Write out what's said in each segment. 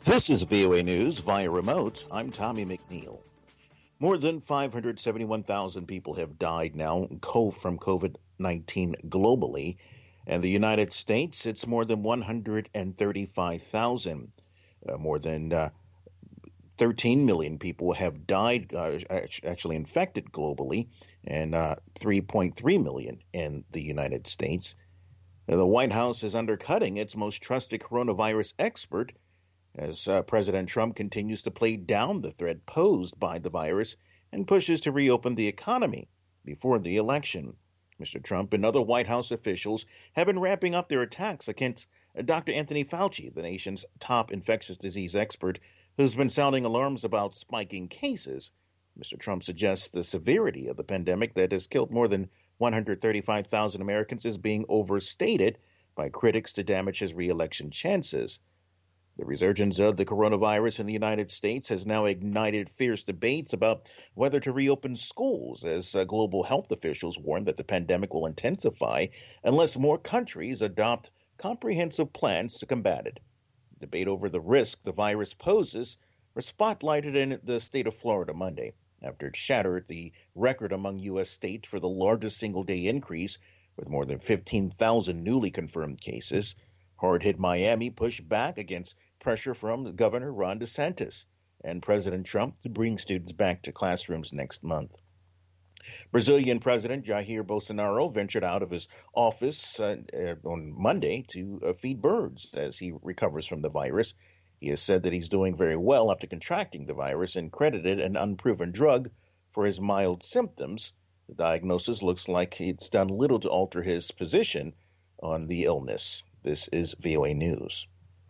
This is VOA News via remote. I'm Tommy McNeil. More than 571,000 people have died now from COVID 19 globally. And the United States, it's more than 135,000. More than 13 million people have died, actually infected globally, and 3.3 million in the United States. The White House is undercutting its most trusted coronavirus expert as President Trump continues to play down the threat posed by the virus and pushes to reopen the economy before the election. Mr. Trump and other White House officials have been ramping up their attacks against Dr. Anthony Fauci, the nation's top infectious disease expert, who's been sounding alarms about spiking cases. Mr. Trump suggests the severity of the pandemic that has killed more than 135,000 Americans is being overstated by critics to damage his reelection chances. The resurgence of the coronavirus in the United States has now ignited fierce debates about whether to reopen schools, as global health officials warn that the pandemic will intensify unless more countries adopt comprehensive plans to combat it. Debate over the risk the virus poses was spotlighted in the state of Florida Monday after it shattered the record among U.S. states for the largest single-day increase, with more than 15,000 newly confirmed cases. Hard-hit Miami pushed back against pressure from Governor Ron DeSantis and President Trump to bring students back to classrooms next month. Brazilian President Jair Bolsonaro ventured out of his office on Monday to feed birds as he recovers from the virus. He has said that he's doing very well after contracting the virus and credited an unproven drug for his mild symptoms. The diagnosis looks like it's done little to alter his position on the illness. This is VOA News.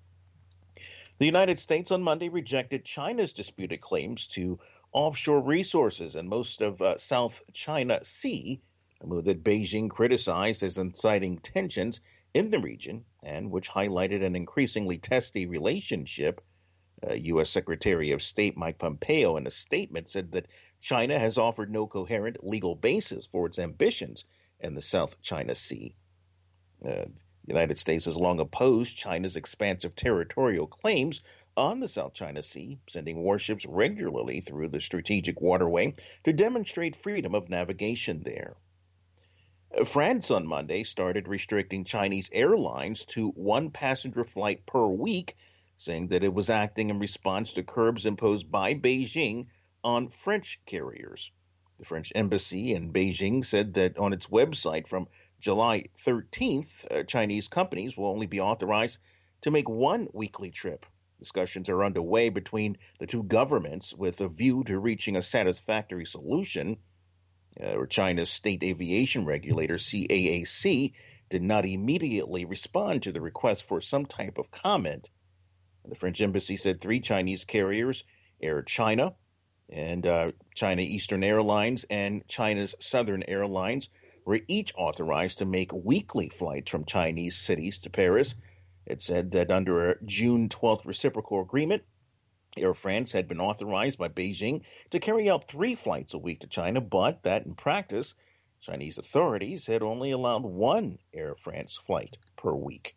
The United States on Monday rejected China's disputed claims to offshore resources in most of South China Sea, a move that Beijing criticized as inciting tensions in the region and which highlighted an increasingly testy relationship. U.S. Secretary of State Mike Pompeo, in a statement, said that China has offered no coherent legal basis for its ambitions in the South China Sea. The United States has long opposed China's expansive territorial claims on the South China Sea, sending warships regularly through the strategic waterway to demonstrate freedom of navigation there. France on Monday started restricting Chinese airlines to one passenger flight per week, saying that it was acting in response to curbs imposed by Beijing on French carriers. The French embassy in Beijing said that on its website from July 13th, Chinese companies will only be authorized to make one weekly trip. Discussions are underway between the two governments with a view to reaching a satisfactory solution. China's state aviation regulator, CAAC, did not immediately respond to the request for some type of comment. The French embassy said three Chinese carriers, Air China and China Eastern Airlines and China's Southern Airlines, were each authorized to make weekly flights from Chinese cities to Paris. It said that under a June 12th reciprocal agreement, Air France had been authorized by Beijing to carry out 3 flights a week to China, but that in practice, Chinese authorities had only allowed 1 Air France flight per week.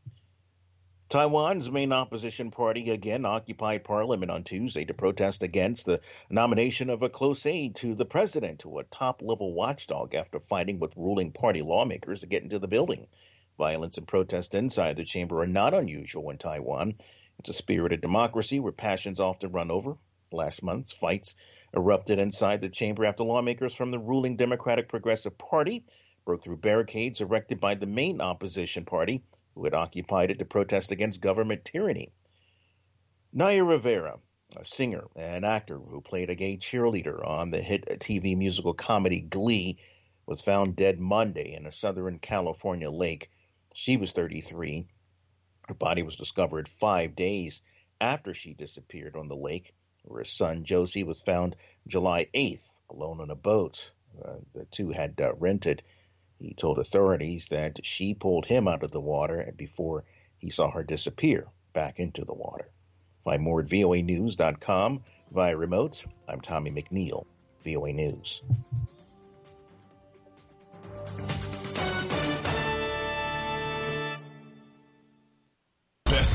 Taiwan's main opposition party again occupied parliament on Tuesday to protest against the nomination of a close aide to the president, to a top-level watchdog, after fighting with ruling party lawmakers to get into the building. Violence and protest inside the chamber are not unusual in Taiwan. It's a spirited democracy where passions often run over. Last month's fights erupted inside the chamber after lawmakers from the ruling Democratic Progressive Party broke through barricades erected by the main opposition party, who had occupied it to protest against government tyranny. Naya Rivera, a singer and actor who played a gay cheerleader on the hit TV musical comedy Glee, was found dead Monday in a Southern California lake. She was 33. Her body was discovered 5 days after she disappeared on the lake, where her son Josie was found July 8th, alone on a boat the two had rented. He told authorities that she pulled him out of the water before he saw her disappear back into the water. Find more at voanews.com via remote. I'm Tommy McNeil, VOA News.